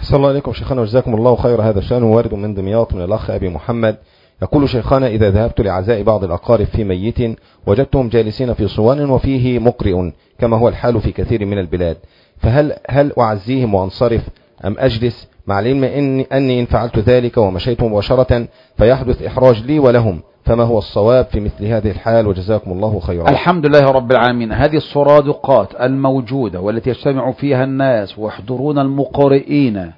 أحسن الله عليكم شيخنا وجزاكم الله خير. هذا شأن وارد من دمياط من الأخ أبي محمد، يقول شيخنا: إذا ذهبت لعزاء بعض الأقارب في ميت وجدتهم جالسين في صوان وفيه مقرئ كما هو الحال في كثير من البلاد، فهل أعزيهم وأنصرف أم أجلس، مع العلم أني إن فعلت ذلك ومشيت مباشرة فيحدث إحراج لي ولهم، فما هو الصواب في مثل هذه الحال؟ وجزاكم الله خيرا. الحمد لله رب العالمين. هذه الصرادقات الموجودة والتي يجتمع فيها الناس ويحضرون المقرئين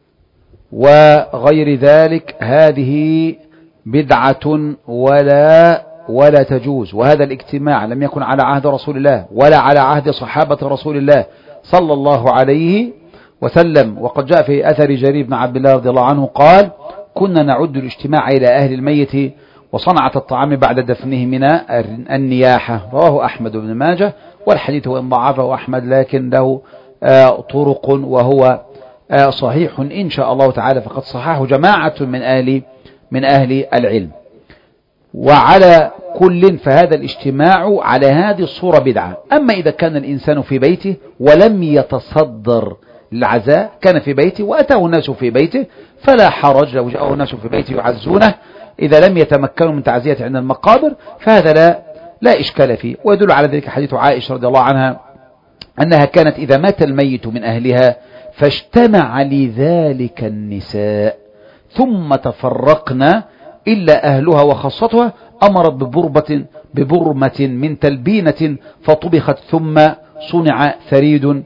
وغير ذلك، هذه بدعة ولا تجوز. وهذا الاجتماع لم يكن على عهد رسول الله ولا على عهد صحابة رسول الله صلى الله عليه وسلم. وقد جاء في أثر جرير بن عبد الله رضي الله عنه قال: كنا نعد الاجتماع إلى أهل الميت وصنعة الطعام بعد دفنه من النياحة. رواه أحمد بن ماجه، والحديث وإن ضعفه أحمد لكن له طرق وهو صحيح إن شاء الله تعالى، فقد صححه جماعة من أهل العلم. وعلى كل فهذا الاجتماع على هذه الصورة بدعة. أما إذا كان الإنسان في بيته ولم يتصدر للعزاء، كان في بيته وأتاه الناس في بيته، فلا حرج لو جاءه الناس في بيته يعزونه إذا لم يتمكنوا من تعزية عند المقابر، فهذا لا إشكال فيه. ويدل على ذلك حديث عائشة رضي الله عنها أنها كانت إذا مات الميت من أهلها فاجتمع لذلك النساء ثم تفرقنا إلا أهلها وخاصتها، أمرت ببرمة من تلبينة فطبخت ثم صنع ثريد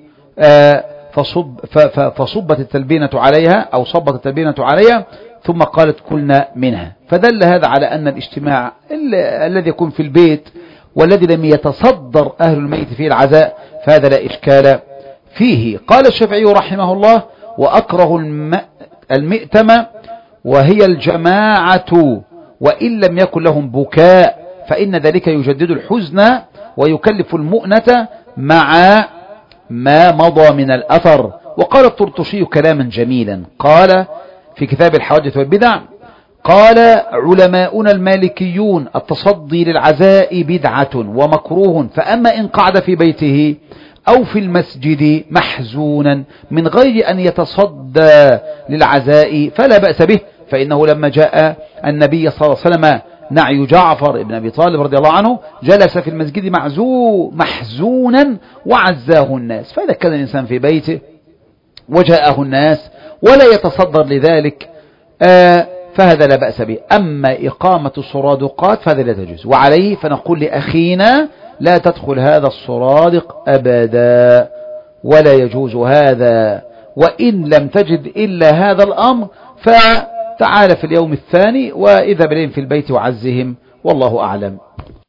فصبت التلبينة عليها أو صبت التلبينة عليها ثم قالت كلنا منها. فدل هذا على أن الاجتماع الذي يكون في البيت والذي لم يتصدر أهل الميت فيه العزاء فهذا لا إشكال فيه. قال الشافعي رحمه الله: وأكره المئتم وهي الجماعة وإن لم يكن لهم بكاء، فإن ذلك يجدد الحزن ويكلف المؤنة مع ما مضى من الأثر. وقال الطرطشي كلاما جميلا، قال في كتاب الحوادث والبدع: قال علماؤنا المالكيون: التصدي للعزاء بدعة ومكروه، فأما إن قعد في بيته أو في المسجد محزونا من غير أن يتصدى للعزاء فلا بأس به، فإنه لما جاء النبي صلى الله عليه وسلم نعي جعفر بن أبي طالب رضي الله عنه جلس في المسجد محزونا وعزاه الناس. فإذا كان الإنسان في بيته وجاءه الناس ولا يتصدر لذلك فهذا لا بأس به. أما إقامة الصرادقات فهذا لا تجوز، وعليه فنقول لأخينا: لا تدخل هذا الصرادق أبدا ولا يجوز هذا. وإن لم تجد إلا هذا الأمر فتعال في اليوم الثاني وإذا بلين في البيت وعزهم، والله أعلم.